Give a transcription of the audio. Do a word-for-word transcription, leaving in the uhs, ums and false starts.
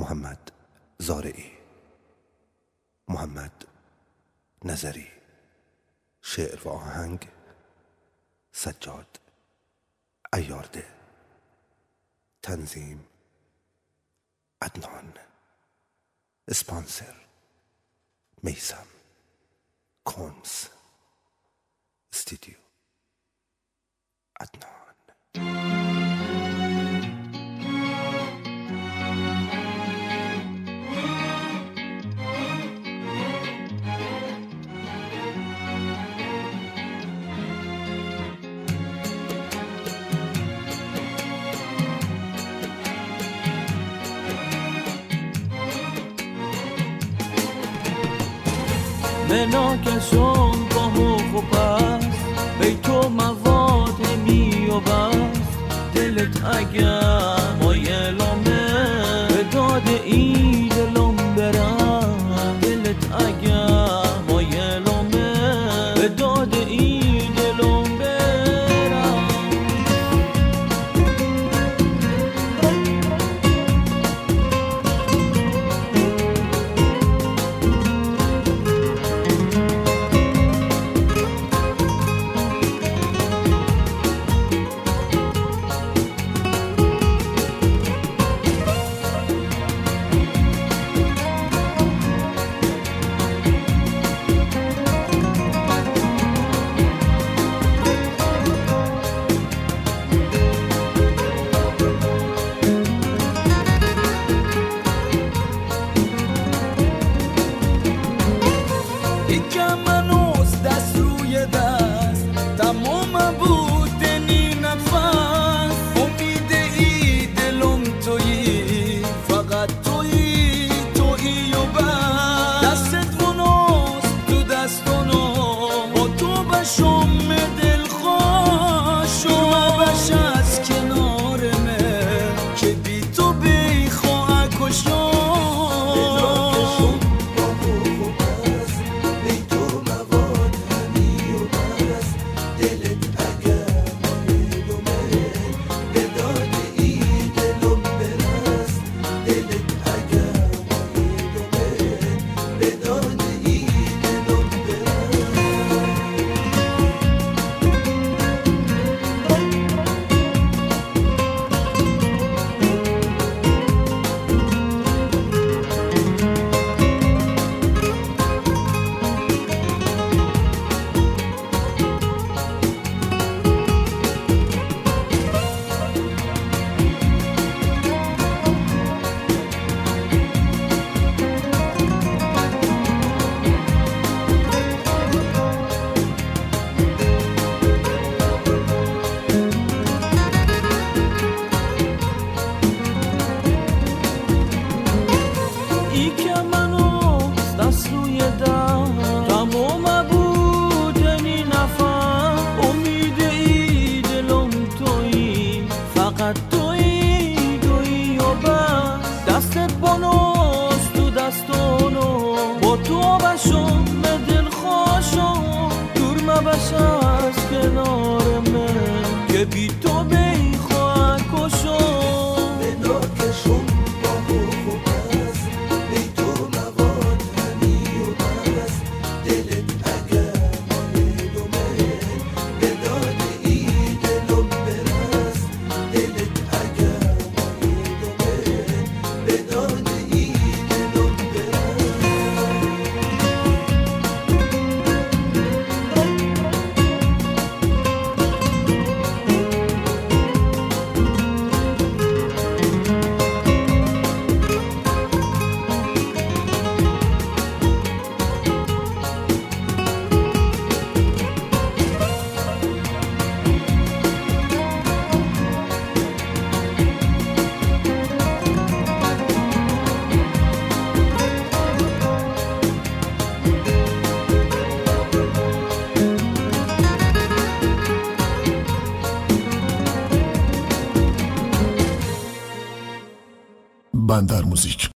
محمد زارعی، محمد نظری. شعر و آهنگ سجاد عیارده. تنظیم عدنان. اسپانسر میثم کنز. استودیو عدنان. مناکشون با حق و پس بی تو مواد می و بس. دلت اگر مایلامه به داد این دلم برم. دلت اگر مایلامه به داد این دلم برم. تمام بود نی نفس. امید ای دلم تویی، فقط تویی تویی و بس. دستت ونوست تو دستانو با تو بشم دل خوشم. بش از کنارمه که بی تو بی خواه کشم. تمام بود نی نفس. امید ای دلم تویی، فقط تویی تویی و بس. دستت بانوس تو دستانو با تو بشم دل خوشم. دور مبش از کنار من که بی تو بی خواه کشم. مناکشون با حق و پس بی تو مواد همی و بس. دلت اگر مایلومه به داد ای دلم برس. دلت اگر مایلومه به داد ای دلم برس. بندر موزیک.